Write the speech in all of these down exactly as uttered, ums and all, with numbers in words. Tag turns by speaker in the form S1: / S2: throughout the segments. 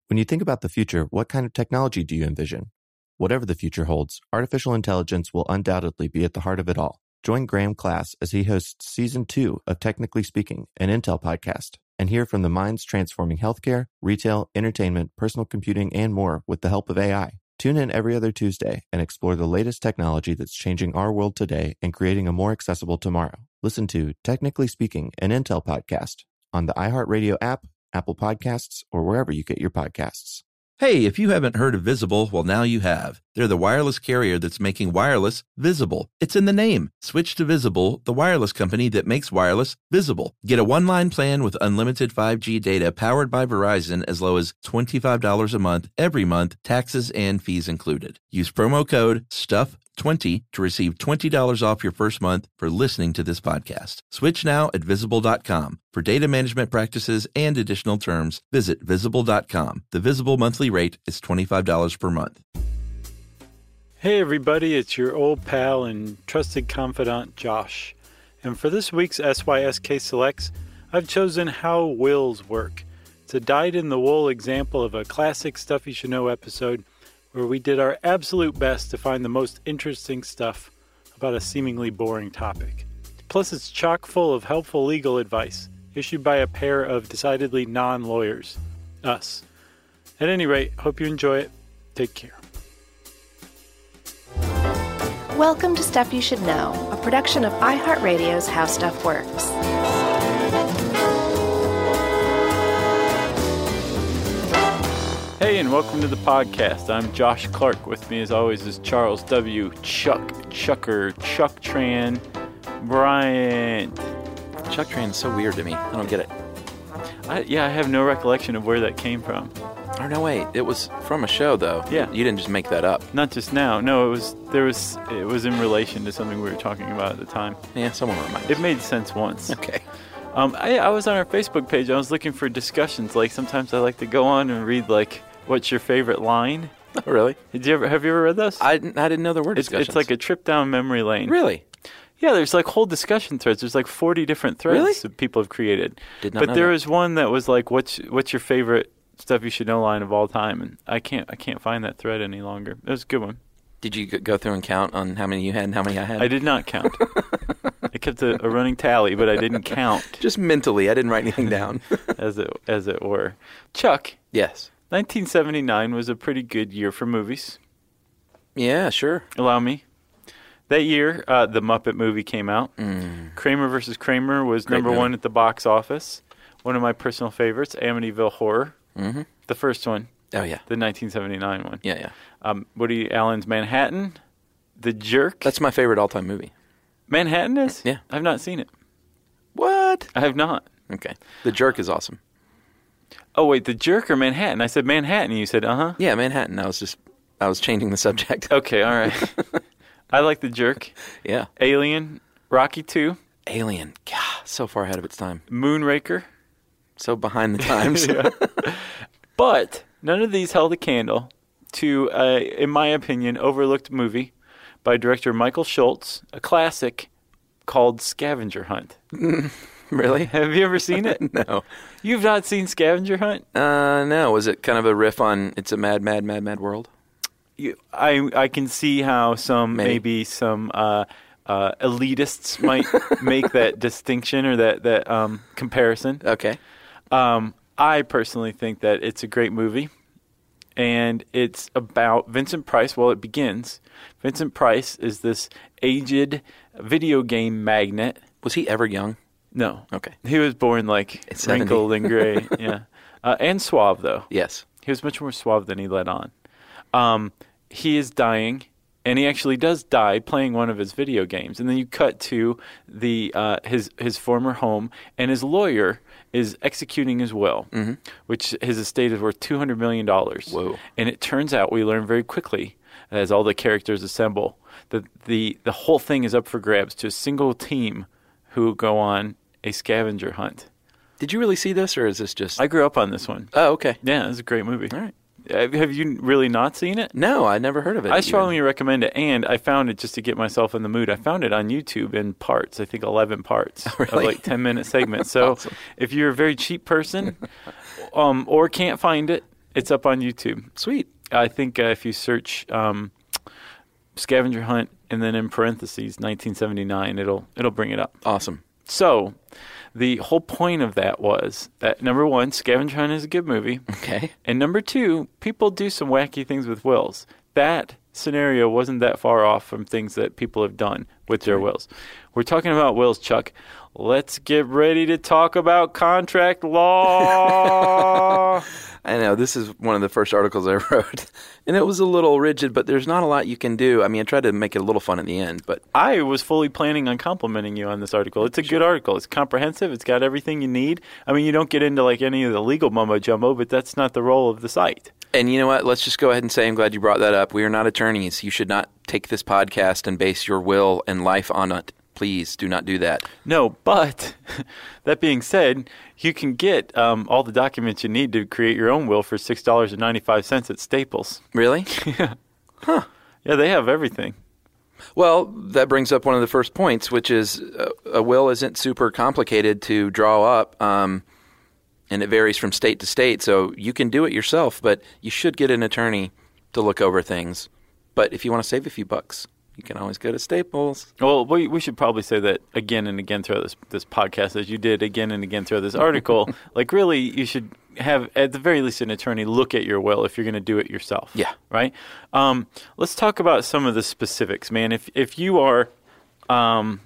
S1: When you think about the future, what kind of technology do you envision? Whatever the future holds, artificial intelligence will undoubtedly be at the heart of it all. Join Graham Class as he hosts Season two of Technically Speaking, an Intel podcast, and hear from the minds transforming healthcare, retail, entertainment, personal computing, and more with the help of A I. Tune in every other Tuesday and explore the latest technology that's changing our world today and creating a more accessible tomorrow. Listen to Technically Speaking, an Intel podcast on the iHeartRadio app, Apple Podcasts, or wherever you get your podcasts.
S2: Hey, if you haven't heard of Visible, well, now you have. They're the wireless carrier that's making wireless visible. It's in the name. Switch to Visible, the wireless company that makes wireless visible. Get a one-line plan with unlimited five G data powered by Verizon as low as twenty-five dollars a month, every month, taxes and fees included. Use promo code stuff twenty to receive twenty dollars off your first month for listening to this podcast. Switch now at visible dot com. For data management practices and additional terms, visit visible dot com. The Visible monthly rate is twenty-five dollars per month.
S3: Hey everybody, it's your old pal and trusted confidant, Josh. And for this week's S Y S K Selects, I've chosen How Wills Work. It's a dyed-in-the-wool example of a classic Stuff You Should Know episode where we did our absolute best to find the most interesting stuff about a seemingly boring topic. Plus, it's chock full of helpful legal advice issued by a pair of decidedly non-lawyers, us. At any rate, hope you enjoy it. Take care.
S4: Welcome to Stuff You Should Know, a production of iHeartRadio's How Stuff Works.
S3: Hey, and welcome to the podcast. I'm Josh Clark. With me, as always, is Charles W. Chuck Chucker Chuck Tran Bryant.
S5: Chuck Tran is so weird to me. I don't get it.
S3: I, yeah, I have no recollection of where that came from.
S5: Oh, no, wait. It was from a show, though.
S3: Yeah.
S5: You didn't just make that up.
S3: Not just now. No, it was there was it was in relation to something we were talking about at the time.
S5: Yeah, someone reminded
S3: It made sense once.
S5: Okay.
S3: Um, I, I was on our Facebook page. I was looking for discussions. Like sometimes I like to go on and read like, "What's your favorite line?"
S5: Oh, really?
S3: Did you ever have you ever read those?
S5: I didn't, I didn't know there were
S3: It's,
S5: discussions.
S3: it's like a trip down memory lane.
S5: Really?
S3: Yeah, there's like whole discussion threads. There's like forty different threads
S5: Really?
S3: that people have created.
S5: Did not
S3: but
S5: know
S3: there
S5: that.
S3: was one that was like, "What's what's your favorite Stuff You Should Know line of all time?" And I can't I can't find that thread any longer. It was a good one.
S5: Did you g- go through and count on how many you had and how many I had?
S3: I did not count. I kept a, a running tally, but I didn't count.
S5: Just mentally. I didn't write anything down.
S3: as it as it were. Chuck,
S5: Yes.
S3: nineteen seventy-nine was a pretty good year for movies.
S5: Yeah, sure.
S3: Allow me. That year, uh, the Muppet movie came out.
S5: Mm.
S3: Kramer versus Kramer was
S5: Great
S3: number
S5: movie.
S3: one at the box office. One of my personal favorites, Amityville Horror.
S5: Mm-hmm.
S3: The first one,
S5: Oh, yeah.
S3: the nineteen seventy-nine one.
S5: Yeah, yeah.
S3: Um, Woody Allen's Manhattan. The Jerk.
S5: That's my favorite all-time movie.
S3: Manhattan is?
S5: Yeah.
S3: I've not seen it.
S5: What?
S3: I have not.
S5: Okay. The Jerk is awesome.
S3: Oh, wait, The Jerk or Manhattan? I said Manhattan. You said, uh-huh.
S5: Yeah, Manhattan. I was just, I was changing the subject.
S3: Okay, all right. I like The Jerk.
S5: Yeah.
S3: Alien. Rocky two.
S5: Alien. God, so far ahead of its time.
S3: Moonraker.
S5: So behind the times.
S3: Yeah. But none of these held a candle to, uh, in my opinion, overlooked movie by director Michael Schultz, a classic called Scavenger Hunt.
S5: Really?
S3: Have you ever seen it?
S5: No.
S3: You've not seen Scavenger Hunt?
S5: Uh, no. Was it kind of a riff on It's a Mad, Mad, Mad, Mad World?
S3: You, I I can see how some
S5: Maybe.
S3: maybe, some uh, uh, elitists might make that distinction or that that um, comparison.
S5: Okay.
S3: Um, I personally think that it's a great movie, and it's about Vincent Price. Well, it begins. Vincent Price is this aged video game magnate.
S5: Was he ever young?
S3: No.
S5: Okay.
S3: He was born like
S5: At seventy.
S3: wrinkled and gray. Yeah. Uh, and suave, though.
S5: Yes.
S3: He was much more suave than he let on. Um, he is dying, and he actually does die playing one of his video games. And then you cut to the uh, his his former home, and his lawyer is executing his will,
S5: Mm-hmm.
S3: which his estate is worth two hundred million dollars.
S5: Whoa.
S3: And it turns out, we learn very quickly, as all the characters assemble, that the, the whole thing is up for grabs to a single team who go on a scavenger hunt.
S5: Did you really see this, or is this just...
S3: I grew up on this one.
S5: Oh, okay.
S3: Yeah, it's a great movie.
S5: All right.
S3: Uh, Have you really not seen it?
S5: No, I never heard of it.
S3: I
S5: even.
S3: strongly recommend it, and I found it just to get myself in the mood. I found it on YouTube in parts, I think eleven parts,
S5: Oh, really?
S3: of like ten-minute segments. So
S5: Awesome.
S3: if you're a very cheap person um, or can't find it, It's up on YouTube.
S5: Sweet.
S3: I think uh, if you search um, scavenger hunt and then in parentheses nineteen seventy-nine, it'll it'll bring it up.
S5: Awesome.
S3: So the whole point of that was that, number one, scavenger hunt is a good movie.
S5: Okay.
S3: And number two, people do some wacky things with wills. That scenario wasn't that far off from things that people have done with their wills. We're talking about wills, Chuck. Let's get ready to talk about contract law.
S5: I know, this is one of the first articles I wrote, and it was a little rigid, but there's not a lot you can do. I mean, I tried to make it a little fun at the end, but...
S3: I was fully planning on complimenting you on this article. It's a good article. It's comprehensive. It's got everything you need. I mean, you don't get into, like, any of the legal mumbo-jumbo, but that's not the role of the site.
S5: And you know what? Let's just go ahead and say I'm glad you brought that up. We are not attorneys. You should not take this podcast and base your will and life on it. Please do not do that.
S3: No, but that being said, you can get um, all the documents you need to create your own will for six dollars and ninety-five cents at Staples.
S5: Really?
S3: Yeah.
S5: Huh.
S3: Yeah, they have everything.
S5: Well, that brings up one of the first points, which is uh, a will isn't super complicated to draw up, um, and it varies from state to state. So you can do it yourself, but you should get an attorney to look over things. But if you want to save a few bucks, you can always go to Staples.
S3: Well, we we should probably say that again and again throughout this this podcast, as you did again and again throughout this article. Like, really, you should have, at the very least, an attorney look at your will if you're going to do it yourself.
S5: Yeah.
S3: Right? Um, let's talk about some of the specifics, man. If if you are, um,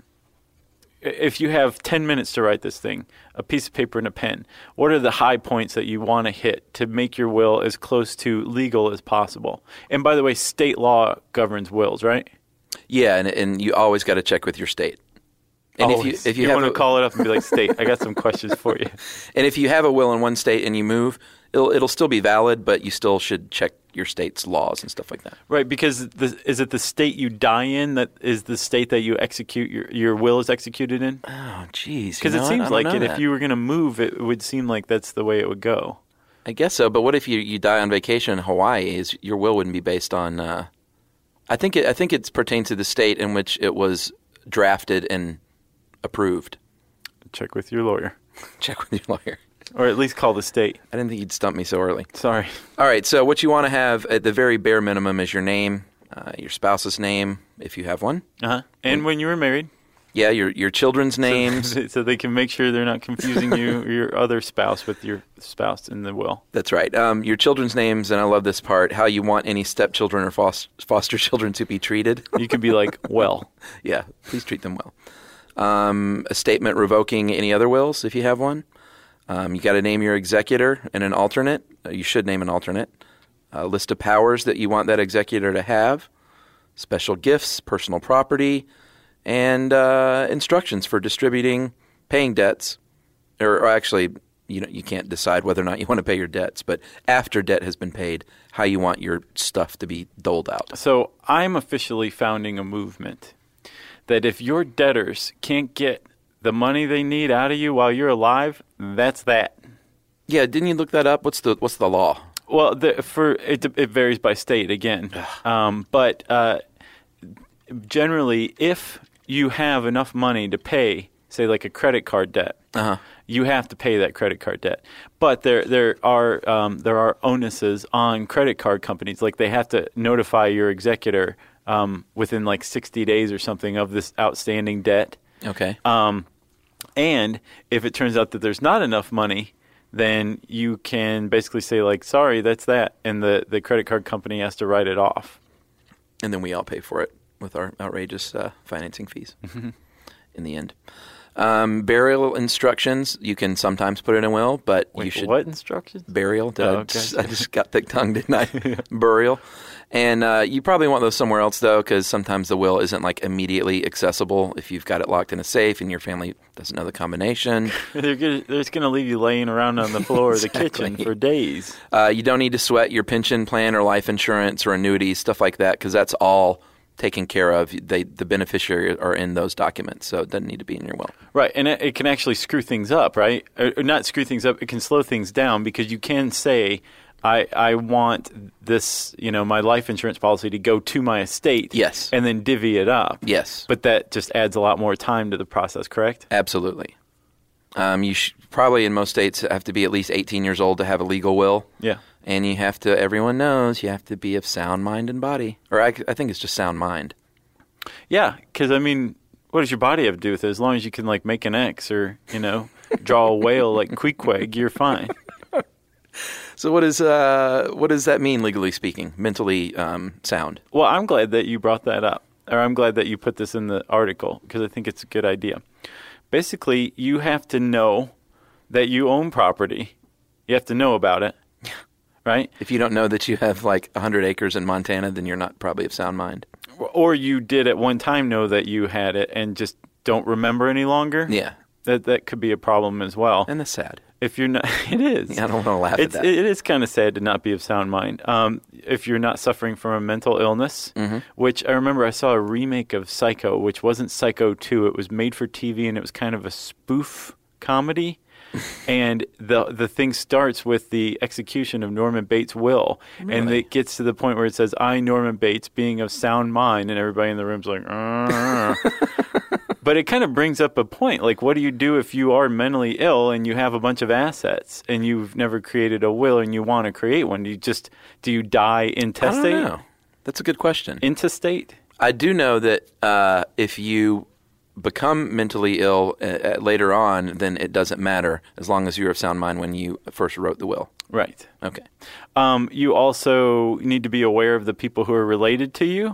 S3: if you have ten minutes to write this thing, a piece of paper and a pen, what are the high points that you want to hit to make your will as close to legal as possible? And by the way, state law governs wills, right?
S5: Yeah, and and you always got to check with your state. And
S3: Always.
S5: if you if you,
S3: you
S5: have
S3: want to
S5: a,
S3: call it up and be like, "State, I got some questions for you."
S5: and if you have a will in one state and you move, it'll it'll still be valid, but you still should check your state's laws and stuff like that.
S3: Right, because the, is it the state you die in that is the state that you execute your your will is executed in?
S5: Oh, geez.
S3: Because it seems like it. If you were going to move, it would seem like that's the way it would go.
S5: I guess so, but what if you, you die on vacation in Hawaii? Is your will wouldn't be based on? Uh, I think it I think it pertains to the state in which it was drafted and approved.
S3: Check with your lawyer.
S5: Check with your lawyer.
S3: Or at least call the state.
S5: I didn't think you'd stump me so early.
S3: Sorry.
S5: All right, so what you want to have at the very bare minimum is your name, uh, your spouse's name, if you have one.
S3: Uh-huh. And when you were married.
S5: Yeah, your your children's names.
S3: So, so they can make sure they're not confusing you or your other spouse with your spouse in the will.
S5: That's right. Um, your children's names, and I love this part, how you want any stepchildren or foster, foster children to be treated.
S3: You could be like, well.
S5: Yeah, please treat them well. Um, a statement revoking any other wills, if you have one. Um, you got to name your executor and an alternate. Uh, you should name an alternate. A list of powers that you want that executor to have. Special gifts, personal property, and uh, instructions for distributing, paying debts. Or, or actually, you know, you can't decide whether or not you want to pay your debts, but after debt has been paid, how you want your stuff to be doled out.
S3: So I'm officially founding a movement that if your debtors can't get the money they need out of you while you're alive, that's that.
S5: Yeah, didn't you look that up? What's the what's the law?
S3: Well, the, for it, it varies by state again, um, but uh, generally, if you have enough money to pay, say like a credit card debt,
S5: uh-huh.
S3: you have to pay that credit card debt. But there there are um, there are onuses on credit card companies, like they have to notify your executor um, within like sixty days or something of this outstanding debt.
S5: Okay.
S3: Um, and if it turns out that there's not enough money, then you can basically say, like, sorry, that's that. And the, the credit card company has to write it off.
S5: And then we all pay for it with our outrageous uh, financing fees in the end. Um, burial instructions, you can sometimes put in a will, but
S3: Wait,
S5: you should...
S3: what instructions?
S5: Burial. Did
S3: Oh,
S5: I,
S3: okay.
S5: just, I just got thick-tongued, didn't I? Burial. And uh, you probably want those somewhere else, though, because sometimes the will isn't, like, immediately accessible if you've got it locked in a safe and your family doesn't know the combination.
S3: They're gonna, they're just going to leave you laying around on the floor
S5: Exactly.
S3: of the kitchen for days.
S5: Uh, you don't need to sweat your pension plan or life insurance or annuities, stuff like that, because that's all taken care of. They, the beneficiary are in those documents, so it doesn't need to be in your will.
S3: Right, and it, it can actually screw things up, right? Or, or not screw things up, it can slow things down because you can say, I, I want this, you know, my life insurance policy to go to my estate.
S5: Yes.
S3: And then divvy it up.
S5: Yes.
S3: But that just adds a lot more time to the process, correct?
S5: Absolutely. Um, you sh- probably in most states have to be at least eighteen years old to have a legal will.
S3: Yeah.
S5: And you have to, everyone knows, you have to be of sound mind and body. Or I, I think it's just sound mind.
S3: Yeah, because, I mean, what does your body have to do with it? As long as you can, like, make an X or, you know, draw a whale like Queequeg, you're fine.
S5: So what is uh, what does that mean, legally speaking, mentally um, sound?
S3: Well, I'm glad that you brought that up. Or I'm glad that you put this in the article, because I think it's a good idea. Basically, you have to know that you own property. You have to know about it. Right?
S5: If you don't know that you have like one hundred acres in Montana, then you're not probably of sound mind.
S3: Or you did at one time know that you had it and just don't remember any longer.
S5: Yeah.
S3: That that could be a problem as well.
S5: And that's sad.
S3: If you're not, it is.
S5: Yeah, I don't want to laugh
S3: it's,
S5: at that.
S3: It is kind of sad to not be of sound mind. Um, if you're not suffering from a mental illness,
S5: mm-hmm.
S3: which I remember I saw a remake of Psycho, which wasn't Psycho two. It was made for T V and it was kind of a spoof comedy. And the the thing starts with the execution of Norman Bates' will.
S5: Really?
S3: And it gets to the point where it says, I, Norman Bates, being of sound mind, and everybody in the room's like, uh. But it kind of brings up a point. Like, what do you do if you are mentally ill and you have a bunch of assets and you've never created a will and you want to create one? Do you just, do you die intestate?
S5: I don't know. That's a good question.
S3: Intestate?
S5: I do know that uh, if you become mentally ill uh, later on, then it doesn't matter as long as you're of sound mind when you first wrote the will.
S3: Right.
S5: Okay.
S3: Um, you also need to be aware of the people who are related to you.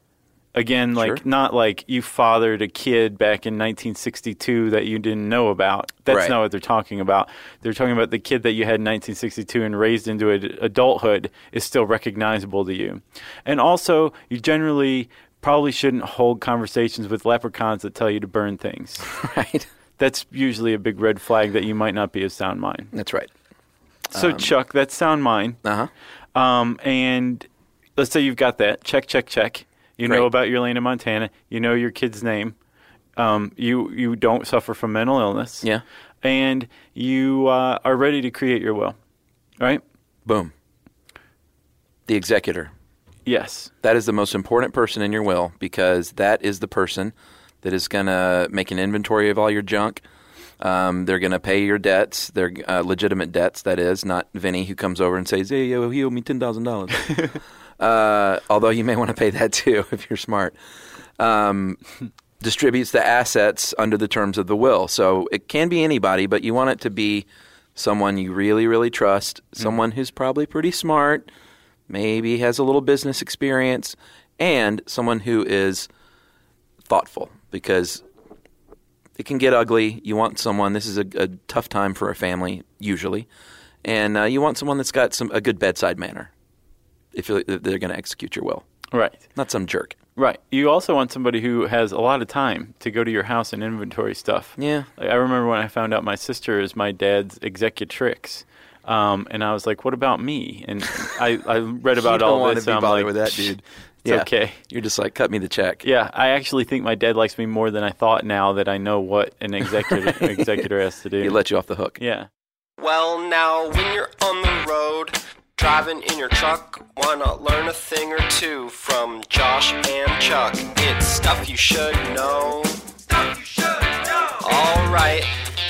S3: Again, like
S5: Sure.
S3: not like you fathered a kid back in nineteen sixty-two that you didn't know about. That's
S5: Right.
S3: not what they're talking about. They're talking about the kid that you had in nineteen sixty-two and raised into ad- adulthood is still recognizable to you. And also, you generally probably shouldn't hold conversations with leprechauns that tell you to burn things.
S5: Right.
S3: That's usually a big red flag that you might not be of sound mind.
S5: That's right.
S3: So,
S5: Um,
S3: Chuck, that's sound mind.
S5: Uh-huh.
S3: Um, and let's say you've got that. Check, check, check. You know
S5: Great.
S3: about your land in Montana. You know your kid's name. Um, you you don't suffer from mental illness.
S5: Yeah.
S3: And you uh, are ready to create your will. Right?
S5: Boom. The executor.
S3: Yes.
S5: That is the most important person in your will because that is the person that is going to make an inventory of all your junk. Um, they're going to pay your debts. They're uh, legitimate debts, that is, not Vinny who comes over and says, hey, yo, he owed me ten thousand dollars. uh, although you may want to pay that too if you're smart. Um, distributes the assets under the terms of the will. So it can be anybody, but you want it to be someone you really, really trust, someone who's probably pretty smart, maybe has a little business experience, and someone who is thoughtful because it can get ugly. You want someone, this is a, a tough time for a family usually, and uh, you want someone that's got some a good bedside manner if, if they're going to execute your will.
S3: Right.
S5: Not some jerk.
S3: Right. You also want somebody who has a lot of time to go to your house and inventory stuff.
S5: Yeah.
S3: Like, I remember when I found out my sister is my dad's executrix. Um, and I was like, what about me? And I, I read about
S5: you don't
S3: all
S5: want
S3: this.
S5: to be
S3: and I'm
S5: bothered
S3: like,
S5: with that, dude.
S3: It's
S5: yeah.
S3: okay.
S5: You're just like, cut me the check.
S3: Yeah, I actually think my dad likes me more than I thought now that I know what an executor executor has to do.
S5: He let you off the hook.
S3: Yeah.
S6: Well, now, when you're on the road, driving in your truck, why not learn a thing or two from Josh and Chuck? It's stuff you should know. Stuff you should know. All right.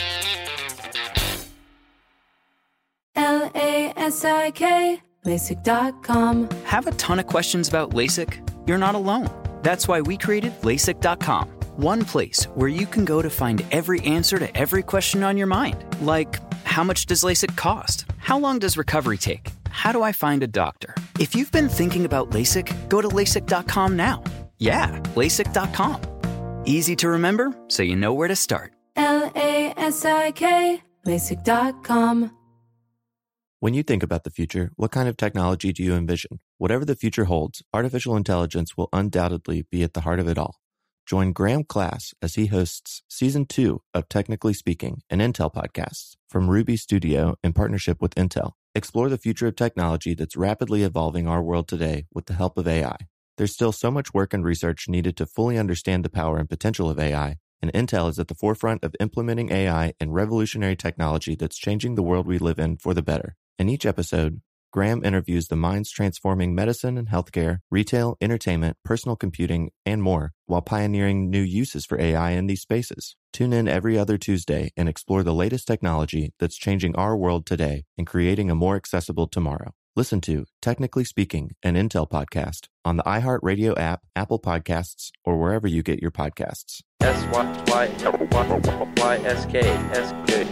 S7: L A S I K, LASIK dot com.
S8: Have a ton of questions about LASIK? You're not alone. That's why we created LASIK dot com. One place where you can go to find every answer to every question on your mind. Like, how much does LASIK cost? How long does recovery take? How do I find a doctor? If you've been thinking about LASIK, go to LASIK dot com now. Yeah, LASIK dot com. Easy to remember, so you know where to start.
S7: L A S I K, LASIK dot com.
S1: When you think about the future, what kind of technology do you envision? Whatever the future holds, artificial intelligence will undoubtedly be at the heart of it all. Join Graham Class as he hosts Season two of Technically Speaking, an Intel podcast from Ruby Studio in partnership with Intel. Explore the future of technology that's rapidly evolving our world today with the help of A I. There's still so much work and research needed to fully understand the power and potential of A I, and Intel is at the forefront of implementing A I and revolutionary technology that's changing the world we live in for the better. In each episode, Graham interviews the minds transforming medicine and healthcare, retail, entertainment, personal computing, and more, while pioneering new uses for A I in these spaces. Tune in every other Tuesday and explore the latest technology that's changing our world today and creating a more accessible tomorrow. Listen to Technically Speaking, an Intel podcast on the iHeartRadio app, Apple Podcasts, or wherever you get your podcasts.
S5: S Y Y Y S K S K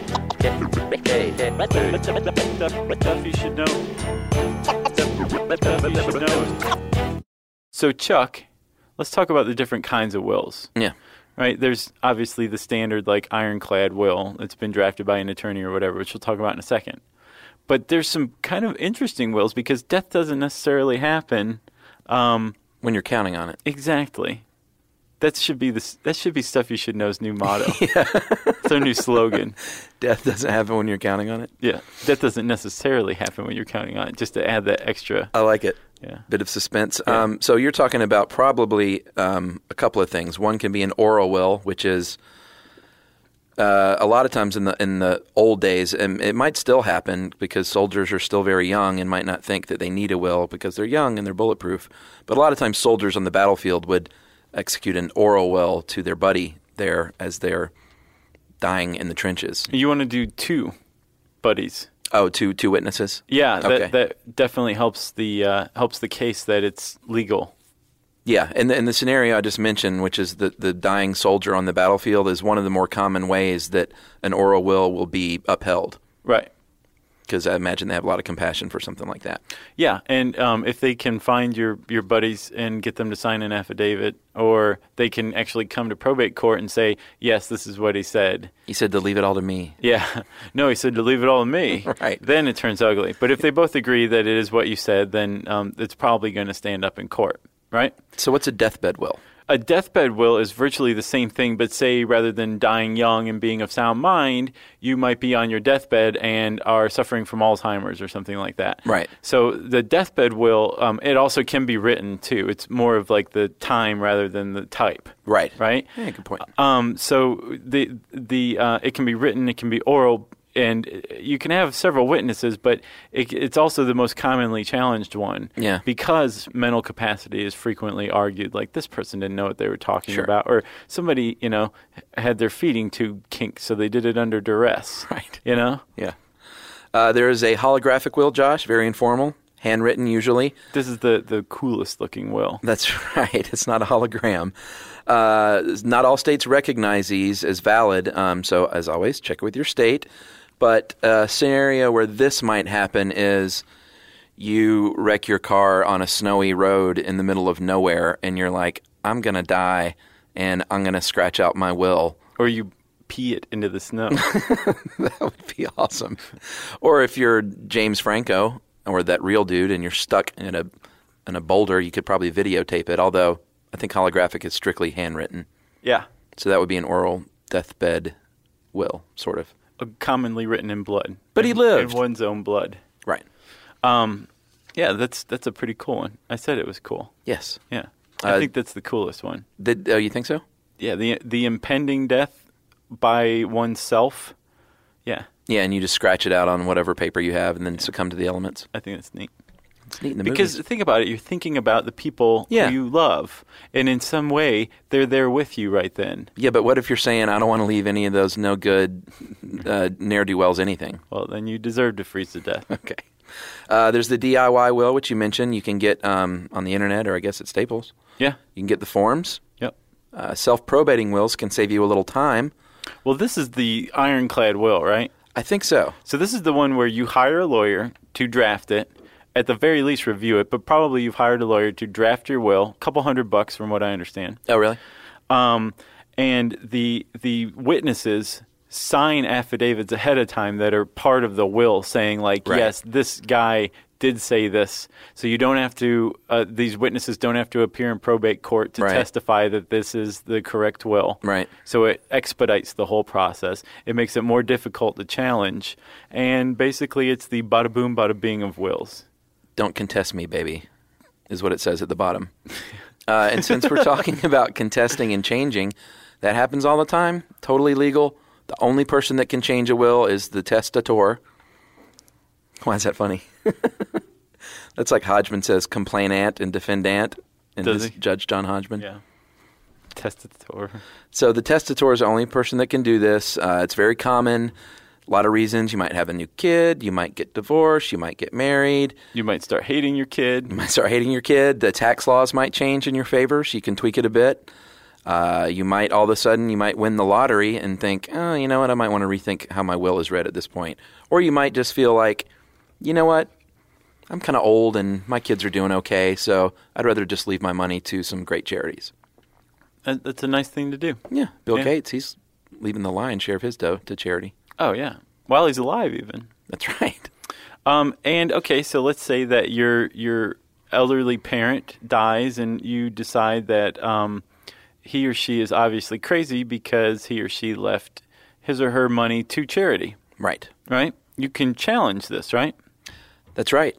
S5: K K.
S3: Stuff you should know. Stuff you should know. So, Chuck, let's talk about the different kinds of wills.
S5: Yeah.
S3: Right? There's obviously the standard, like, ironclad will that's been drafted by an attorney or whatever, which we'll talk about in a second. But there's some kind of interesting wills because death doesn't necessarily happen um,
S5: when you're counting on it.
S3: Exactly. That should be the that should be Stuff You Should Know's new motto. Yeah. It's our new slogan.
S5: Death doesn't happen when you're counting on it.
S3: Yeah. Death doesn't necessarily happen when you're counting on it. Just to add that extra.
S5: I like it.
S3: Yeah.
S5: Bit of suspense.
S3: Yeah.
S5: Um, so you're talking about probably um, a couple of things. One can be an oral will, which is uh, a lot of times in the in the old days, and it might still happen because soldiers are still very young and might not think that they need a will because they're young and they're bulletproof. But a lot of times soldiers on the battlefield would execute an oral will to their buddy there as they're dying in the trenches.
S3: You want to do two buddies.
S5: Oh, two two witnesses?
S3: Yeah, that
S5: okay.
S3: that definitely helps the uh, helps the case that it's legal.
S5: Yeah, and the, and the scenario I just mentioned, which is the, the dying soldier on the battlefield, is one of the more common ways that an oral will will be upheld.
S3: Right.
S5: Because I imagine they have a lot of compassion for something like that.
S3: Yeah, and um, if they can find your, your buddies and get them to sign an affidavit, or they can actually come to probate court and say, yes, this is what he said.
S5: He said to leave it all to me.
S3: Yeah. No, he said to leave it all to me.
S5: Right.
S3: Then it turns ugly. But if they both agree that it is what you said, then um, it's probably going to stand up in court, right?
S5: So what's a deathbed will?
S3: A deathbed will is virtually the same thing, but say rather than dying young and being of sound mind, you might be on your deathbed and are suffering from Alzheimer's or something like that.
S5: Right.
S3: So the deathbed will, um, it also can be written too. It's more of like the time rather than the type.
S5: Right.
S3: Right?
S5: Yeah, good point.
S3: Um, so the the uh, it can be written, it can be oral, and you can have several witnesses, but it, it's also the most commonly challenged one.
S5: Yeah.
S3: Because mental capacity is frequently argued, like this person didn't know what they were talking
S5: Sure.
S3: about, or somebody, you know, had their feeding tube kink, so they did it under duress.
S5: Right.
S3: You know?
S5: Yeah. Uh, there is a holographic will, Josh, very informal, handwritten usually.
S3: This is the, the coolest looking will.
S5: That's right. It's not a hologram. Uh, not all states recognize these as valid, um, so as always, check it with your state. But a scenario where this might happen is you wreck your car on a snowy road in the middle of nowhere, and you're like, I'm going to die, and I'm going to scratch out my will.
S3: Or you pee it into the snow.
S5: That would be awesome. Or if you're James Franco or that real dude and you're stuck in a in a boulder, you could probably videotape it, although I think holographic is strictly handwritten.
S3: Yeah.
S5: So that would be an oral deathbed will, sort of.
S3: Commonly written in blood.
S5: But he
S3: in,
S5: lived.
S3: In one's own blood.
S5: Right.
S3: Um, yeah, that's that's a pretty cool one. I said it was cool.
S5: Yes.
S3: Yeah. I
S5: Uh,
S3: think that's the coolest one.
S5: Did, oh, you think so?
S3: Yeah, the the impending death by oneself. Yeah.
S5: Yeah, and you just scratch it out on whatever paper you have and then succumb to the elements.
S3: I think that's neat.
S5: It's neat in the
S3: Because
S5: movies.
S3: think about it, you're thinking about the people
S5: Yeah.
S3: who you love, and in some way, they're there with you right then.
S5: Yeah, but what if you're saying, I don't want to leave any of those no good uh, ne'er-do-wells anything?
S3: Well, then you deserve to freeze to death.
S5: Okay. Uh, there's the D I Y will, which you mentioned. You can get um, on the internet, or I guess at Staples.
S3: Yeah.
S5: You can get the forms.
S3: Yep.
S5: Uh, self-probating wills can save you a little time.
S3: Well, this is the ironclad will, right?
S5: I think so.
S3: So this is the one where you hire a lawyer to draft it, at the very least review it, but probably you've hired a lawyer to draft your will, a couple hundred bucks from what I understand.
S5: Oh, really?
S3: Um, and the the witnesses sign affidavits ahead of time that are part of the will saying, like,
S5: Right.
S3: yes, this guy did say this. So you don't have to, uh, these witnesses don't have to appear in probate court to
S5: Right.
S3: testify that this is the correct will.
S5: Right.
S3: So it expedites the whole process. It makes it more difficult to challenge. And basically it's the bada boom, bada bing of wills.
S5: Don't contest me, baby, is what it says at the bottom. Uh, and since we're talking about contesting and changing, that happens all the time. Totally legal. The only person that can change a will is the testator. Why is that funny? That's like Hodgman says complainant and defendant in
S3: Does
S5: his
S3: he?
S5: Judge John Hodgman.
S3: Yeah. Testator.
S5: So the testator is the only person that can do this. Uh, it's very common. A lot of reasons. You might have a new kid. You might get divorced. You might get married.
S3: You might start hating your kid.
S5: You might start hating your kid. The tax laws might change in your favor, so you can tweak it a bit. Uh, you might all of a sudden, you might win the lottery and think, oh, you know what, I might want to rethink how my will is read at this point. Or you might just feel like, you know what, I'm kind of old and my kids are doing okay, so I'd rather just leave my money to some great charities.
S3: That, that's a nice thing to do.
S5: Yeah, Bill
S3: Yeah.
S5: Gates, he's leaving the lion's share of his dough to charity.
S3: Oh, yeah. While he's alive, even.
S5: That's right.
S3: Um, and, okay, so let's say that your your elderly parent dies and you decide that um, he or she is obviously crazy because he or she left his or her money to charity.
S5: Right.
S3: Right? You can challenge this, right?
S5: That's right.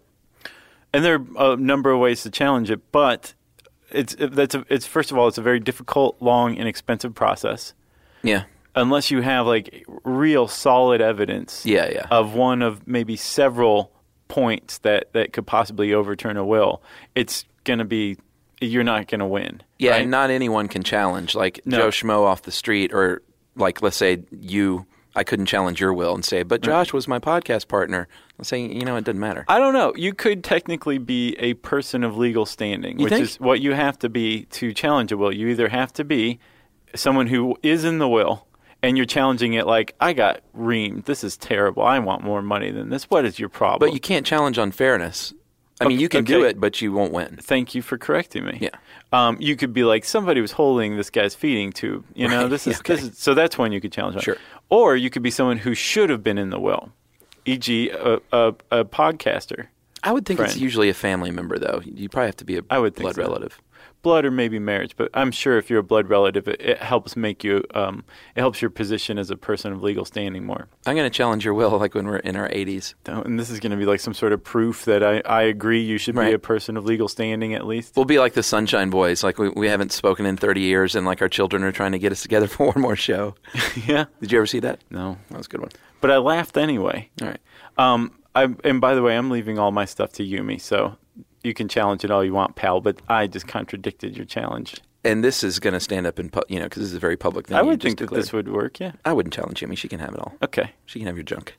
S3: And there are a number of ways to challenge it, but it's that's a, it's first of all, it's a very difficult, long, and expensive process.
S5: Yeah.
S3: Unless you have like real solid evidence
S5: Yeah, yeah.
S3: of one of maybe several points that, that could possibly overturn a will, it's going to be, you're not going to win.
S5: Yeah,
S3: right?
S5: and not anyone can challenge. Like
S3: No.
S5: Joe Schmo off the street, or like, let's say you, I couldn't challenge your will and say, but Josh was my podcast partner. I'm saying, you know, it doesn't matter.
S3: I don't know. You could technically be a person of legal standing,
S5: You
S3: which
S5: think?
S3: is what you have to be to challenge a will. You either have to be someone who is in the will, and you're challenging it like, I got reamed. This is terrible. I want more money than this. What is your problem?
S5: But you can't challenge unfairness. I mean,
S3: Okay,
S5: you can do
S3: okay.
S5: it, but you won't win.
S3: Thank you for correcting me.
S5: Yeah.
S3: Um, you could be like, somebody was holding this guy's feeding tube. You know,
S5: Right.
S3: this is,
S5: Okay.
S3: this is so that's one you could challenge. on.
S5: Sure.
S3: Or you could be someone who should have been in the will, for example, a, a, a podcaster.
S5: I would think it's
S3: Friend.
S5: usually a family member, though. You probably have to be a
S3: I would think
S5: blood
S3: so.
S5: relative.
S3: Blood or maybe marriage, but I'm sure if you're a blood relative, it, it helps make you, um, it helps your position as a person of legal standing more.
S5: I'm going to challenge your will like when we're in our eighties.
S3: Don't- And this is going to be like some sort of proof that I, I agree you should be
S5: Right.
S3: a person of legal standing at least.
S5: We'll be like the Sunshine Boys. Like we, we haven't spoken in thirty years, and like our children are trying to get us together for one more show.
S3: Yeah.
S5: Did you ever see that?
S3: No.
S5: That was a good one.
S3: But I laughed anyway.
S5: All right.
S3: Um, I, and by the way, I'm leaving all my stuff to Yumi, so you can challenge it all you want, pal, but I just contradicted your challenge.
S5: And this is going to stand up in, pu- you know, because this is a very public thing.
S3: I
S5: you
S3: would
S5: just
S3: think that
S5: declared.
S3: this would work, yeah.
S5: I wouldn't challenge Jimmy. She can have it all.
S3: Okay.
S5: She can have your junk.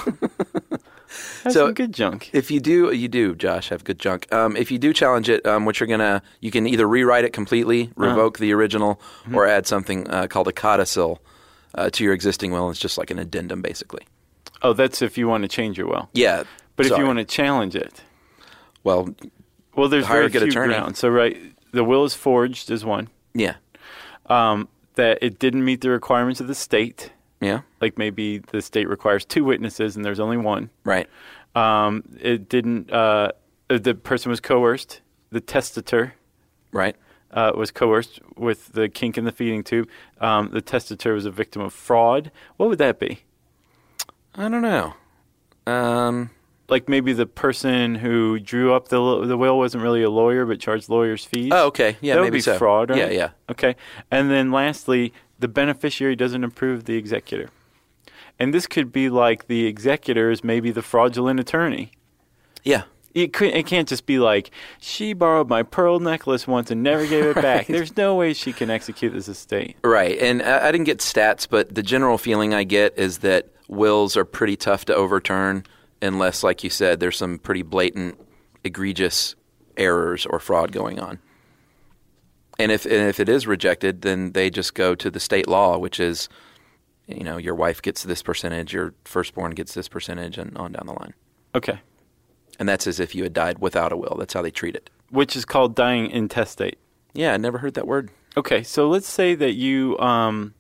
S3: That's
S5: So-
S3: some good junk.
S5: If you do, you do, Josh, have good junk. Um, if you do challenge it, um, what you're going to, you can either rewrite it completely, revoke the original, or add something uh, called a codicil uh, to your existing will. It's just like an addendum, basically.
S3: Oh, that's if you want to change your will.
S5: Yeah.
S3: But if
S5: sorry.
S3: you want to challenge it,
S5: Well,
S3: well, there's
S5: Hire a
S3: very
S5: good
S3: few
S5: attorney.
S3: grounds. So, right, the will is forged is one.
S5: yeah.
S3: Um, that it didn't meet the requirements of the state.
S5: Yeah.
S3: Like maybe the state requires two witnesses and there's only one.
S5: Right.
S3: Um, it didn't, uh, the person was coerced. The testator
S5: Right.
S3: uh, was coerced with the kink in the feeding tube. Um, the testator was a victim of fraud. What would that be?
S5: I don't know. Um,
S3: Like maybe the person who drew up the the will wasn't really a lawyer but charged lawyers' fees?
S5: oh, okay. Yeah,
S3: that would
S5: maybe
S3: be
S5: so.
S3: fraud, right?
S5: Yeah, yeah.
S3: Okay. And then lastly, the beneficiary doesn't approve the executor. And this could be like the executor is maybe the fraudulent attorney.
S5: Yeah.
S3: It, could, it can't just be like, she borrowed my pearl necklace once and never gave it back. There's no way she can execute this estate.
S5: Right. And I, I didn't get stats, but the general feeling I get is that wills are pretty tough to overturn unless, like you said, there's some pretty blatant, egregious errors or fraud going on. And if and if it is rejected, then they just go to the state law, which is, you know, your wife gets this percentage, your firstborn gets this percentage, and on down the line.
S3: Okay.
S5: And that's as if you had died without a will. That's how they treat it.
S3: Which is called dying intestate.
S5: Yeah, I never heard that word.
S3: Okay, so let's say that you, um,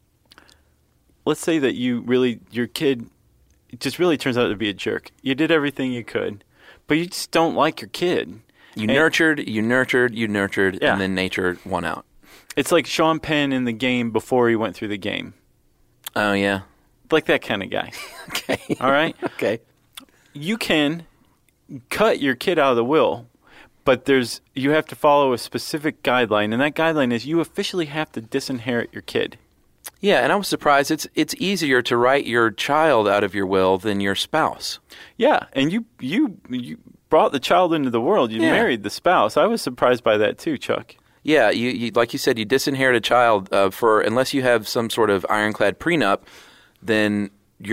S3: let's say that you really, your kid just really turns out to be a jerk. You did everything you could, but you just don't like your kid.
S5: You
S3: And
S5: nurtured, you nurtured, you nurtured,
S3: Yeah.
S5: and then nature won out.
S3: It's like Sean Penn in the game before he went through the game.
S5: Oh, yeah.
S3: Like that kind of guy.
S5: Okay.
S3: All right?
S5: Okay.
S3: You can cut your kid out of the will, but there's you have to follow a specific guideline, and that guideline is you officially have to disinherit your kid.
S5: Yeah, and I was surprised. It's it's easier to write your child out of your will than your spouse.
S3: Yeah, and you you you brought the child into the world. You
S5: Yeah.
S3: married the spouse. I was surprised by that too, Chuck.
S5: Yeah, you, you like you said, you disinherit a child uh, for unless you have some sort of ironclad prenup, then your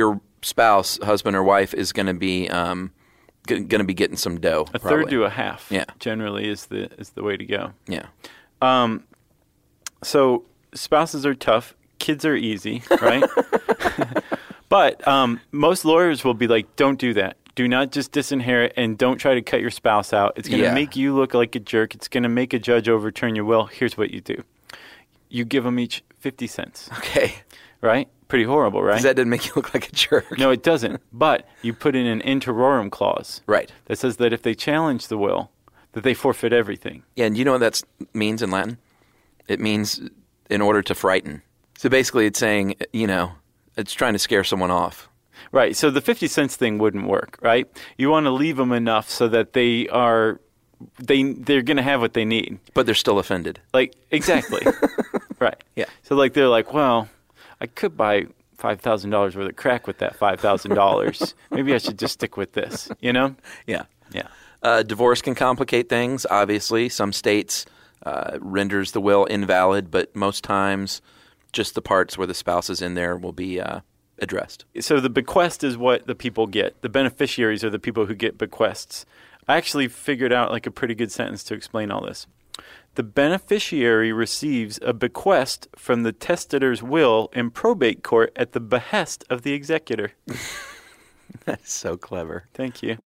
S5: spouse, husband or wife, is going to be um, g- going to be getting some dough.
S3: A
S5: probably.
S3: third to a half.
S5: Yeah.
S3: Generally is the is the way to go.
S5: Yeah.
S3: Um. So spouses are tough. Kids are easy, right? But um, most lawyers will be like, don't do that. Do not just disinherit, and don't try to cut your spouse out. It's going to
S5: Yeah.
S3: make you look like a jerk. It's going to make a judge overturn your will. Here's what you do. You give them each fifty cents,
S5: Okay.
S3: right? Pretty horrible, right?
S5: 'Cause that didn't make you look like a jerk.
S3: No, it doesn't. But you put in an interorum clause
S5: Right.
S3: that says that if they challenge the will, that they forfeit everything.
S5: Yeah, and you know what that means in Latin? It means in order to frighten. So basically it's saying, you know, it's trying to scare someone off.
S3: Right. So the fifty cents thing wouldn't work, right? You want to leave them enough so that they are they they're going to have what they need.
S5: But they're still offended.
S3: Like exactly. Right.
S5: Yeah.
S3: So like they're like, "Well, I could buy five thousand dollars worth of crack with that five thousand dollars. Maybe I should just stick with this," you know?
S5: Yeah.
S3: Yeah.
S5: Uh, divorce can complicate things, obviously. Some states uh, renders the will invalid, but most times just the parts where the spouse is in there will be uh, addressed.
S3: So the bequest is what the people get. The beneficiaries are the people who get bequests. I actually figured out like a pretty good sentence to explain all this. The beneficiary receives a bequest from the testator's will in probate court at the behest of the executor.
S5: That's so clever.
S3: Thank you.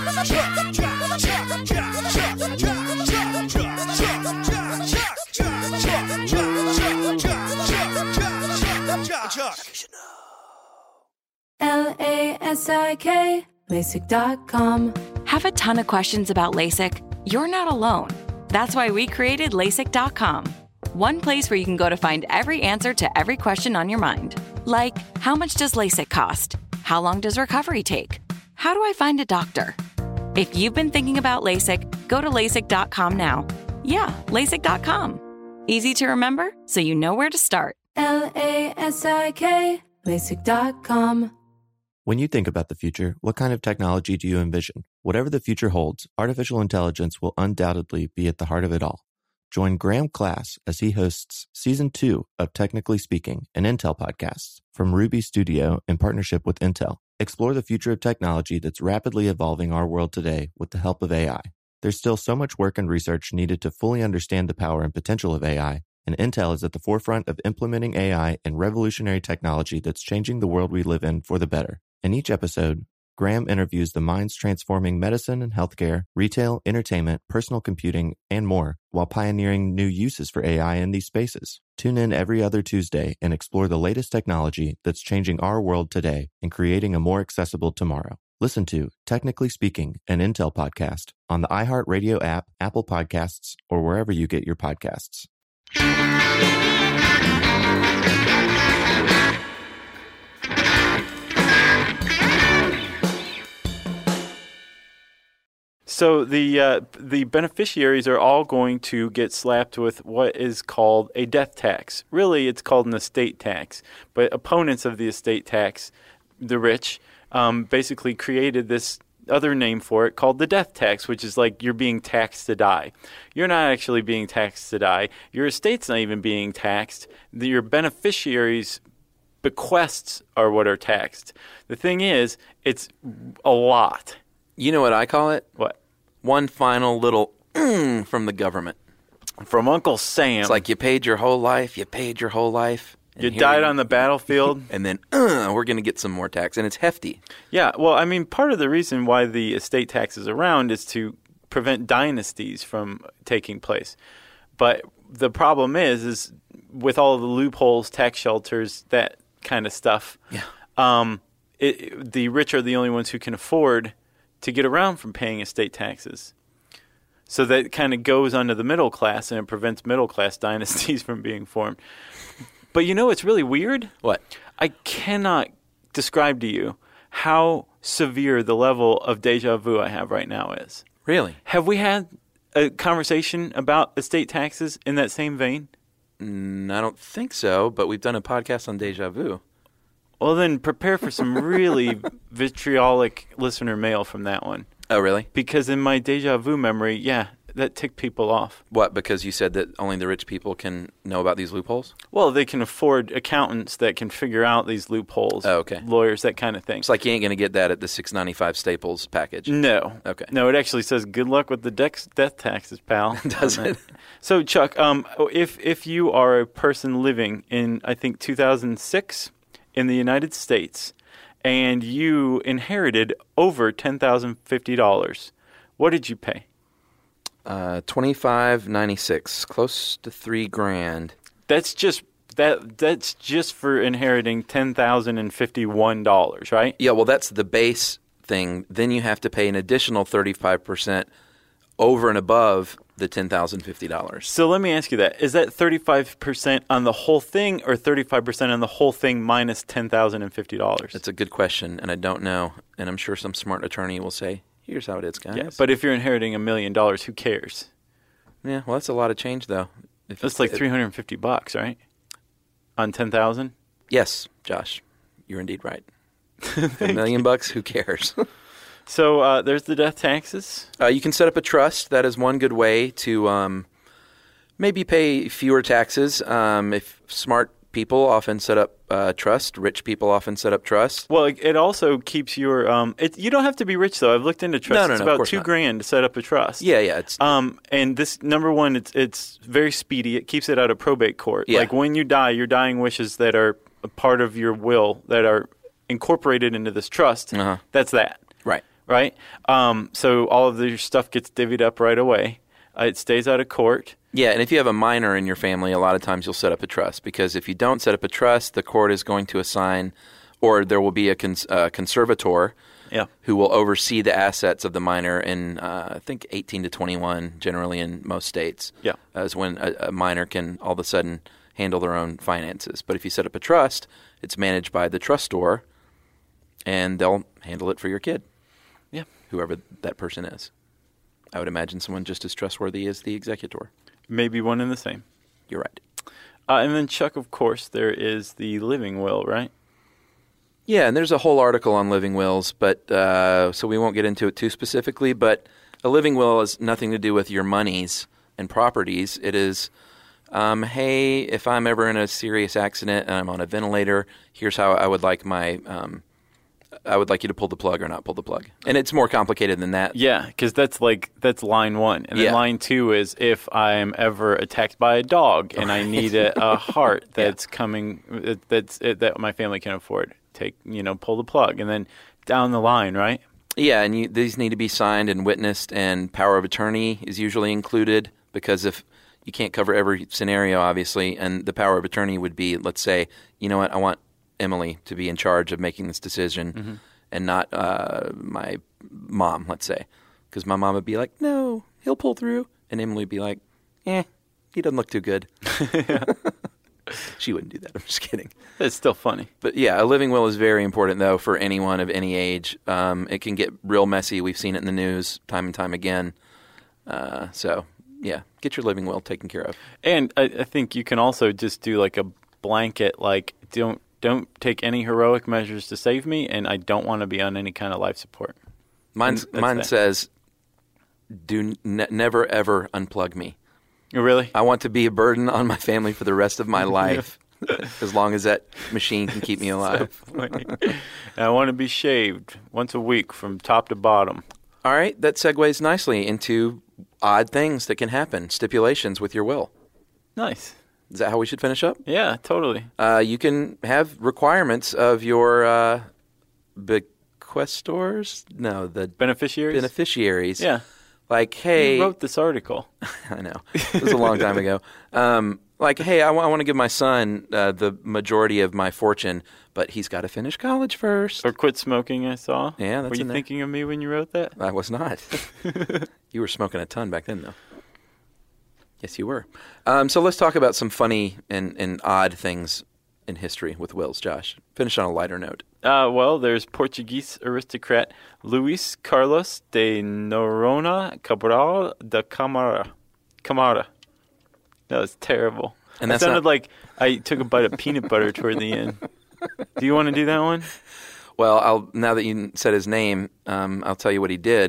S7: L A S I K, LASIK dot com.
S9: Have a ton of questions about LASIK? You're not alone. That's why we created LASIK dot com. One place where you can go to find every answer to every question on your mind. Like, how much does LASIK cost? How long does recovery take? How do I find a doctor? If you've been thinking about LASIK, go to LASIK dot com now. Yeah, LASIK dot com. Easy to remember, so you know where to start.
S7: L A S I K, LASIK dot com.
S1: When you think about the future, what kind of technology do you envision? Whatever the future holds, artificial intelligence will undoubtedly be at the heart of it all. Join Graham Class as he hosts Season two of Technically Speaking, an Intel podcast from Ruby Studio in partnership with Intel. Explore the future of technology that's rapidly evolving our world today with the help of A I. There's still so much work and research needed to fully understand the power and potential of A I, and Intel is at the forefront of implementing A I and revolutionary technology that's changing the world we live in for the better. In each episode, Graham interviews the minds transforming medicine and healthcare, retail, entertainment, personal computing, and more, while pioneering new uses for A I in these spaces. Tune in every other Tuesday and explore the latest technology that's changing our world today and creating a more accessible tomorrow. Listen to Technically Speaking, an Intel podcast on the iHeartRadio app, Apple Podcasts, or wherever you get your podcasts.
S3: So the uh, the beneficiaries are all going to get slapped with what is called a death tax. Really, it's called an estate tax. But opponents of the estate tax, the rich, um, basically created this other name for it called the death tax, which is like you're being taxed to die. You're not actually being taxed to die. Your estate's not even being taxed. The, your beneficiaries' bequests are what are taxed. The thing is, it's a lot.
S5: You know what I call it?
S3: What?
S5: One final little mm from the government.
S3: From Uncle Sam.
S5: It's like you paid your whole life, you paid your whole life.
S3: You died on the battlefield.
S5: And then uh, we're going to get some more tax. And it's hefty.
S3: Yeah, well, I mean, part of the reason why the estate tax is around is to prevent dynasties from taking place. But the problem is, is with all of the loopholes, tax shelters, that kind of stuff,
S5: yeah.
S3: um, it, it, the rich are the only ones who can afford to get around from paying estate taxes. So that kind of goes under the middle class, and it prevents middle class dynasties from being formed. But you know what's really weird?
S5: What?
S3: I cannot describe to you how severe the level of deja vu I have right now is.
S5: Really?
S3: Have we had a conversation about estate taxes in that same vein?
S5: Mm, I don't think so, but we've done a podcast on deja vu.
S3: Well, then prepare for some really vitriolic listener mail from that one.
S5: Oh, really?
S3: Because in my deja vu memory, yeah, that ticked people off.
S5: What, because you said that only the rich people can know about these loopholes?
S3: Well, they can afford accountants that can figure out these loopholes.
S5: Oh, okay.
S3: Lawyers, that kind of thing.
S5: It's like you ain't going to get that at the six ninety-five Staples package.
S3: No.
S5: Okay.
S3: No, it actually says, good luck with the dex- death taxes, pal.
S5: Does it?
S3: So, Chuck, um, if if you are a person living in, I think, two thousand six in the United States, and you inherited over ten thousand fifty dollars, what did you pay?
S5: Uh, twenty-five ninety-six, close to three grand.
S3: That's just that. That's just for inheriting ten thousand and fifty-one dollars, right?
S5: Yeah, well, that's the base thing. Then you have to pay an additional thirty-five percent over and above the ten thousand fifty dollars.
S3: So let me ask you that: is that thirty-five percent on the whole thing, or thirty-five percent on the whole thing minus ten thousand and fifty dollars?
S5: That's a good question, and I don't know. And I'm sure some smart attorney will say, "Here's how it is, guys."
S3: Yeah, but if you're inheriting a million dollars, who cares?
S5: Yeah, well, that's a lot of change, though. If
S3: That's like three hundred and fifty bucks, right? On ten thousand.
S5: Yes, Josh, you're indeed right. A million bucks, who cares?
S3: So uh, there's the death taxes.
S5: Uh, you can set up a trust. That is one good way to um, maybe pay fewer taxes. Um, if smart people often set up uh, trust, rich people often set up trust.
S3: Well, it, it also keeps your. Um, it, you don't have to be rich though. I've looked into trust.
S5: No, no,
S3: it's
S5: no, of
S3: about
S5: course
S3: two
S5: not.
S3: grand to set up a trust.
S5: Yeah, yeah. It's
S3: Um, and this number one, it's it's very speedy. It keeps it out of probate court.
S5: Yeah.
S3: Like when you die, your dying wishes that are a part of your will that are incorporated into this trust.
S5: Uh-huh.
S3: That's that.
S5: right.
S3: Right? Um, so all of your stuff gets divvied up right away. Uh, it stays out of court.
S5: Yeah, and if you have a minor in your family, a lot of times you'll set up a trust, because if you don't set up a trust, the court is going to assign, or there will be a cons- uh, conservator
S3: Yeah.
S5: who will oversee the assets of the minor in, uh, I think, eighteen to twenty-one, generally in most states.
S3: Yeah.
S5: Uh, is when a, a minor can all of a sudden handle their own finances. But if you set up a trust, it's managed by the trustor, and they'll handle it for your kid.
S3: Yeah.
S5: Whoever that person is. I would imagine someone just as trustworthy as the executor.
S3: Maybe one and the same.
S5: You're right.
S3: Uh, and then, Chuck, of course, there is the living will, right?
S5: Yeah, and there's a whole article on living wills, but uh, so we won't get into it too specifically. But a living will has nothing to do with your monies and properties. It is, um, hey, if I'm ever in a serious accident and I'm on a ventilator, here's how I would like my, um, I would like you to pull the plug or not pull the plug. And it's more complicated than that.
S3: Yeah, because that's like that's line one, and then
S5: Yeah.
S3: line two is if I'm ever attacked by a dog and I need a, a heart that's coming that- that's it, that my family can afford. Take you know, pull the plug, and then down the line, right?
S5: Yeah, and you, these need to be signed and witnessed, and power of attorney is usually included, because if you can't cover every scenario, obviously, and the power of attorney would be, let's say, you know what, I want Emily to be in charge of making this decision,
S3: Mm-hmm.
S5: and not uh, my mom, let's say, because my mom would be like, no, he'll pull through, and Emily would be like, eh, he doesn't look too good. She wouldn't do that. I'm just kidding.
S3: It's still funny.
S5: But yeah, a living will is very important, though, for anyone of any age. Um, it can get real messy. We've seen it in the news time and time again. Uh, so, yeah, get your living will taken care of.
S3: And I, I think you can also just do like a blanket, like don't don't take any heroic measures to save me, and I don't want to be on any kind of life support.
S5: Mine's,
S3: And that's
S5: mine
S3: that.
S5: says, do ne- never, ever unplug me.
S3: Really?
S5: I want to be a burden on my family for the rest of my life, as long as that machine can keep me alive.
S3: And I want to be shaved once a week from top to bottom.
S5: All right, that segues nicely into odd things that can happen, stipulations with your will.
S3: Nice.
S5: Is that how we should finish up?
S3: Yeah, totally.
S5: Uh, you can have requirements of your uh, bequestors? No, the
S3: Beneficiaries?
S5: beneficiaries.
S3: Yeah.
S5: Like, hey...
S3: You wrote this article.
S5: I know. It was a long time ago. Um, like, hey, I, w- I want to give my son uh, the majority of my fortune, but he's got to finish college first.
S3: Or quit smoking, I saw.
S5: Yeah, that's
S3: Were you
S5: in there.
S3: thinking of me when you wrote that?
S5: I was not. You were smoking a ton back then, though. Yes, you were. Um, so let's talk about some funny and, and odd things in history with wills, Josh. Finish on a lighter note.
S3: Uh, well, there's Portuguese aristocrat Luís Carlos de Noronha Cabral da Camara. Camara. That was terrible.
S5: And
S3: That
S5: that's
S3: sounded
S5: not-
S3: like I took a bite of peanut butter toward the end. Do you want to do that one?
S5: Well, I'll now that you said his name, um, I'll tell you what he did.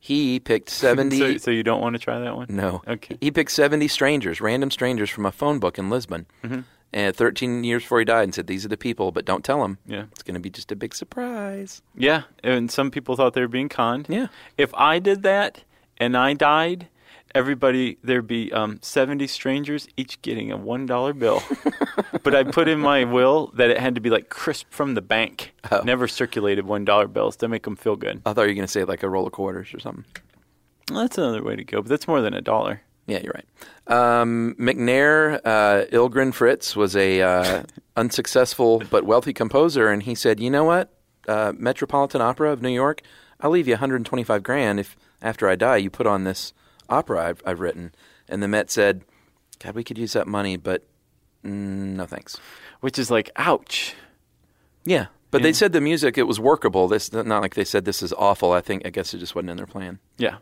S5: He picked seventy...
S3: so, so you don't want to try that one?
S5: No.
S3: Okay.
S5: He picked seventy strangers, random strangers from a phone book in Lisbon. Mm-hmm. And thirteen years before he died, and said, these are the people, but don't tell them.
S3: Yeah.
S5: It's going to be just a big surprise.
S3: Yeah, and some people thought they were being conned.
S5: Yeah.
S3: If I did that and I died, everybody, there'd be um, seventy strangers, each getting a one dollar bill. But I put in my will that it had to be like crisp from the bank.
S5: Oh.
S3: Never circulated one dollar bills to make them feel good.
S5: I thought you were going to say like a roll of quarters or something.
S3: Well, that's another way to go, but that's more than a dollar.
S5: Yeah, you're right. Um, McNair uh, Ilgren Fritz was a uh, unsuccessful but wealthy composer, and he said, you know what, uh, Metropolitan Opera of New York, I'll leave you one hundred twenty-five grand if after I die you put on this opera I've, I've written. And the Met said, God, we could use that money, but mm, no thanks.
S3: Which is like, ouch.
S5: Yeah, but
S3: Yeah.
S5: they said the music, it was workable. This not like they said this is awful. I think I guess it just wasn't in their plan.
S3: Yeah.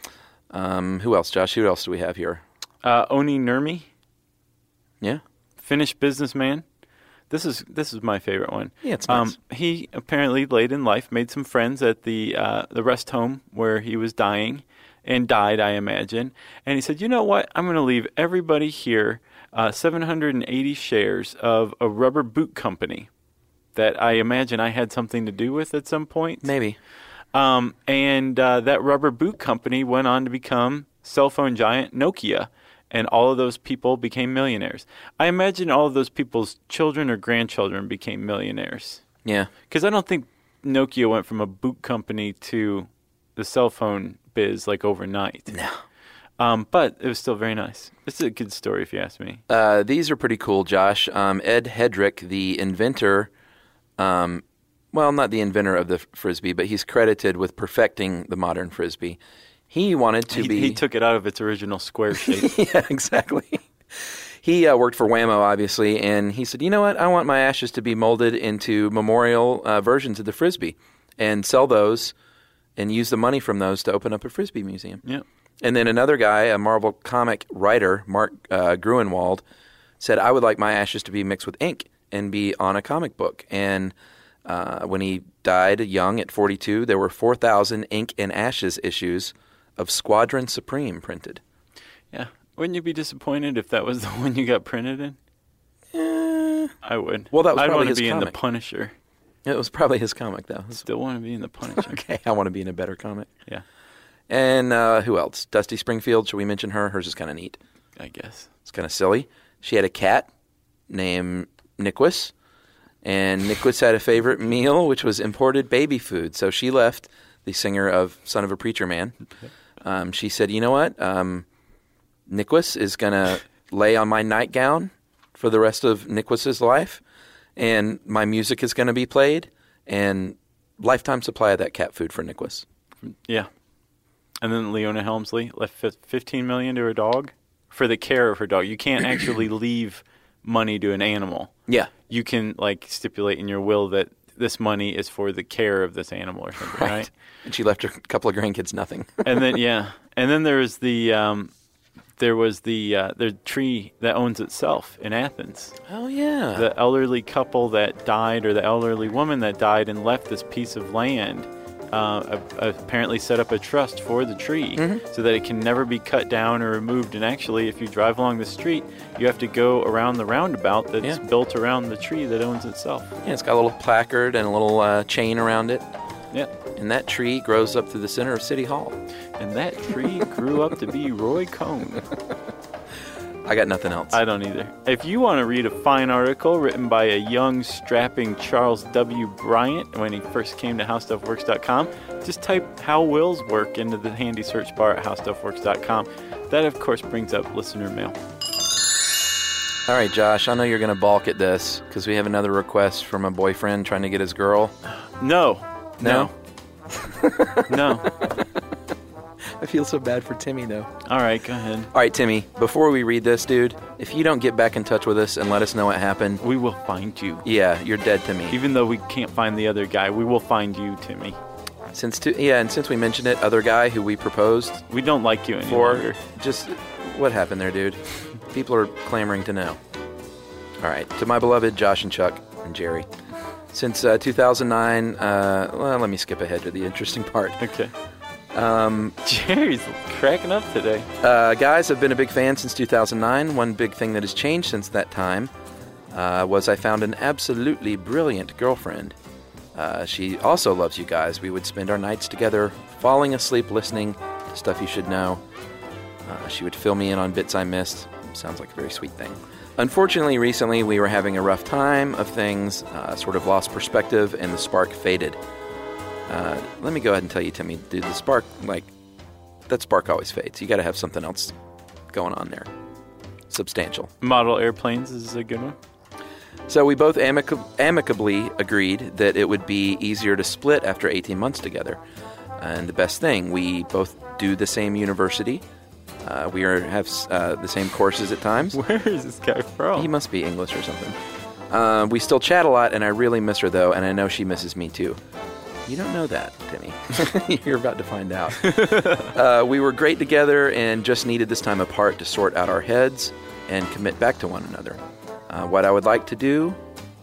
S5: Um, who else, Josh? Who else do we have here?
S3: Uh, Oni Nurmi,
S5: Yeah?
S3: Finnish businessman. This is this is my favorite one.
S5: Yeah, it's nice.
S3: Um, he apparently late in life made some friends at the uh, the rest home where he was dying, and died, I imagine. And he said, you know what? I'm going to leave everybody here uh, seven hundred eighty shares of a rubber boot company that I imagine I had something to do with at some point.
S5: Maybe.
S3: Um, and uh, that rubber boot company went on to become cell phone giant Nokia, and all of those people became millionaires. I imagine all of those people's children or grandchildren became millionaires.
S5: Yeah.
S3: Because I don't think Nokia went from a boot company to the cell phone biz like overnight.
S5: No.
S3: Um, but it was still very nice. It's a good story if you ask me.
S5: Uh, these are pretty cool, Josh. Um, Ed Hedrick, the inventor, um, well, not the inventor of the Frisbee, but he's credited with perfecting the modern Frisbee. He wanted to
S3: he,
S5: be...
S3: He took it out of its original square shape.
S5: Yeah, exactly. He uh, worked for Whammo, obviously, and he said, you know what? I want my ashes to be molded into memorial uh, versions of the Frisbee and sell those and use the money from those to open up a Frisbee museum.
S3: Yeah.
S5: And then another guy, a Marvel comic writer, Mark uh, Gruenwald, said, I would like my ashes to be mixed with ink and be on a comic book. And uh, when he died young at forty-two, there were four thousand ink and ashes issues of Squadron Supreme printed.
S3: Yeah. Wouldn't you be disappointed if that was the one you got printed in?
S5: Eh,
S3: I would.
S5: Well, that was
S3: I'd
S5: probably
S3: want to
S5: his
S3: be in
S5: comic.
S3: the Punisher.
S5: It was probably his comic, though.
S3: Still want to be in the Punisher.
S5: Okay, I want to be in a better comic.
S3: Yeah.
S5: And uh, who else? Dusty Springfield. Should we mention her? Hers is kind of neat.
S3: I guess.
S5: It's kind of silly. She had a cat named Niquis, and Niquis had a favorite meal, which was imported baby food. So she left the singer of Son of a Preacher Man. Um, she said, you know what? Um, Niquis is going to lay on my nightgown for the rest of Niquis's life, and my music is going to be played, and lifetime supply of that cat food for Niquis.
S3: Yeah. And then Leona Helmsley left fifteen million dollars to her dog for the care of her dog. You can't actually leave money to an animal.
S5: Yeah.
S3: You can like stipulate in your will that this money is for the care of this animal or something, right? right?
S5: And she left her couple of grandkids nothing.
S3: And then yeah, and then there was the um, there was the uh, the tree that owns itself in Athens.
S5: Oh yeah.
S3: The elderly couple that died, or the elderly woman that died and left this piece of land. Uh, apparently set up a trust for the tree mm-hmm. so that it can never be cut down or removed. And actually, if you drive along the street, you have to go around the roundabout that's
S5: yeah.
S3: built around the tree that owns itself.
S5: Yeah, it's got a little placard and a little uh, chain around it.
S3: Yeah.
S5: And that tree grows up to the center of City Hall.
S3: And that tree grew up to be Roy Cohn.
S5: I got nothing else.
S3: I don't either. If you want to read a fine article written by a young, strapping Charles W. Bryant when he first came to how stuff works dot com, just type How Wills Work into the handy search bar at how stuff works dot com. That, of course, brings up listener mail.
S5: All right, Josh, I know you're going to balk at this because we have another request from a boyfriend trying to get his girl.
S3: No.
S5: No?
S3: No.
S5: I feel so bad for Timmy, though.
S3: All right, go ahead.
S5: All right, Timmy, before we read this, dude, if you don't get back in touch with us and let us know what happened...
S3: We will find you.
S5: Yeah, you're dead to me.
S3: Even though we can't find the other guy, we will find you, Timmy.
S5: Since to, Yeah, and since we mentioned it, other guy who we proposed...
S3: We don't like you any
S5: for,
S3: longer.
S5: Just, what happened there, dude? People are clamoring to know. All right, to my beloved Josh and Chuck and Jerry. Since uh, two thousand nine, uh, well, let me skip ahead to the interesting part.
S3: Okay.
S5: Um,
S3: Jerry's cracking up today.
S5: Uh, guys, I've been a big fan since two thousand nine. One big thing that has changed since that time uh, was I found an absolutely brilliant girlfriend. Uh, she also loves you guys. We would spend our nights together, falling asleep listening to Stuff You Should Know. Uh, she would fill me in on bits I missed. Sounds like a very sweet thing. Unfortunately, recently we were having a rough time of things, uh, sort of lost perspective, and the spark faded. Uh, let me go ahead and tell you, Timmy, dude, the spark, like, that spark always fades. You got to have something else going on there. Substantial.
S3: Model airplanes is a good one.
S5: So we both amic- amicably agreed that it would be easier to split after eighteen months together. And the best thing, we both do the same university. Uh, we are, have uh, the same courses at times.
S3: Where is this guy from?
S5: He must be English or something. Uh, we still chat a lot, and I really miss her, though, and I know she misses me, too. You don't know that, Timmy. You're about to find out. uh, we were great together and just needed this time apart to sort out our heads and commit back to one another. Uh, what I would like to do,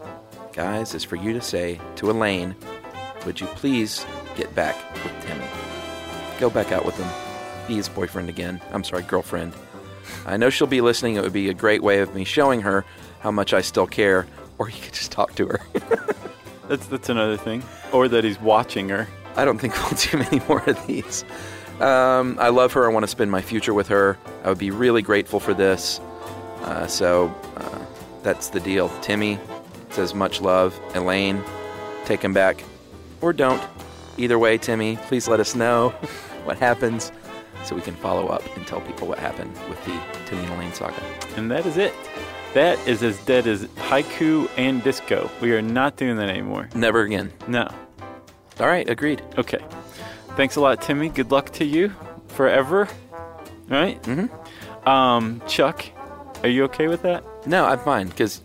S5: guys, is for you to say to Elaine, would you please get back with Timmy? Go back out with him. Be his boyfriend again. I'm sorry, girlfriend. I know she'll be listening. It would be a great way of me showing her how much I still care, or you could just talk to her.
S3: That's that's another thing. Or that he's watching her.
S5: I don't think we'll do many more of these. Um, I love her. I want to spend my future with her. I would be really grateful for this. Uh, so uh, that's the deal. Timmy says much love. Elaine, take him back. Or don't. Either way, Timmy, please let us know what happens so we can follow up and tell people what happened with the Timmy and Elaine saga.
S3: And that is it. That is as dead as haiku and disco. We are not doing that anymore.
S5: Never again.
S3: No.
S5: All right, agreed.
S3: Okay. Thanks a lot, Timmy. Good luck to you forever. All right?
S5: Mm-hmm.
S3: Um, Chuck, are you okay with that?
S5: No, I'm fine, because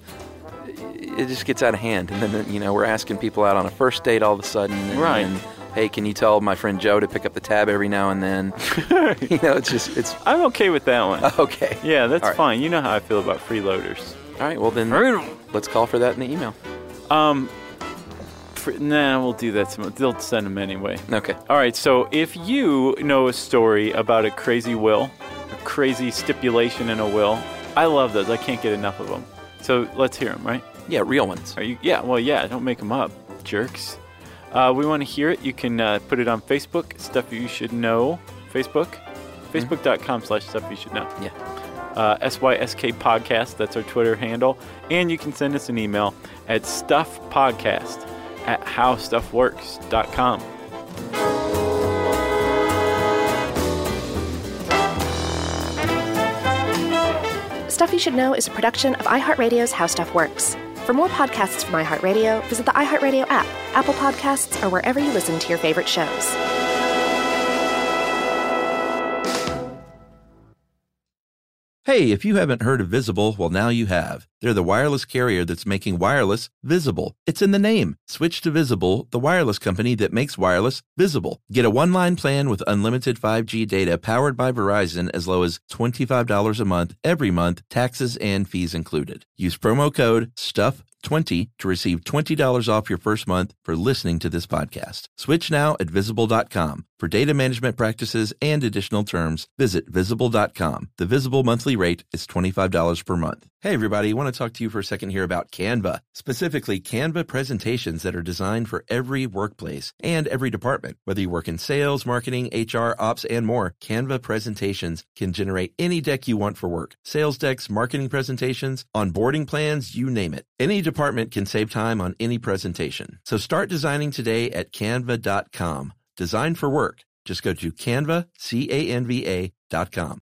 S5: it just gets out of hand. And then, you know, we're asking people out on a first date all of a sudden. And,
S3: right.
S5: And, hey, can you tell my friend Joe to pick up the tab every now and then? You know, it's just, it's...
S3: I'm okay with that one.
S5: Okay.
S3: Yeah, that's
S5: right.
S3: fine. You know how I feel about freeloaders.
S5: All right, well then, let's call for that in the email.
S3: Um, for, nah, we'll do that. Some, they'll send them anyway.
S5: Okay.
S3: All right, so if you know a story about a crazy will, a crazy stipulation in a will, I love those. I can't get enough of them. So let's hear them, right?
S5: Yeah, real ones.
S3: Are you? Yeah, well, yeah, don't make them up, jerks. Uh, we want to hear it. You can uh, put it on Facebook, Stuff You Should Know, Facebook, mm-hmm. facebook.com slash Stuff You Should Know.
S5: Yeah.
S3: Uh, S Y S K Podcast, that's our Twitter handle. And you can send us an email at stuffpodcast at howstuffworks dot com.
S4: Stuff You Should Know is a production of iHeartRadio's How Stuff Works. For more podcasts from iHeartRadio, visit the iHeartRadio app, Apple Podcasts, or wherever you listen to your favorite shows.
S2: Hey, if you haven't heard of Visible, well, now you have. They're the wireless carrier that's making wireless visible. It's in the name. Switch to Visible, the wireless company that makes wireless visible. Get a one-line plan with unlimited five G data powered by Verizon as low as twenty-five dollars a month, every month, taxes and fees included. Use promo code stuff twenty to receive twenty dollars off your first month for listening to this podcast. Switch now at visible dot com. For data management practices and additional terms, visit visible dot com. The Visible monthly rate is twenty-five dollars per month. Hey everybody, I want to talk to you for a second here about Canva. Specifically, Canva presentations that are designed for every workplace and every department. Whether you work in sales, marketing, H R, ops, and more, Canva presentations can generate any deck you want for work. Sales decks, marketing presentations, onboarding plans, you name it. Any department can save time on any presentation. So start designing today at canva dot com. Design for work. Just go to canva, C A N V A dot com.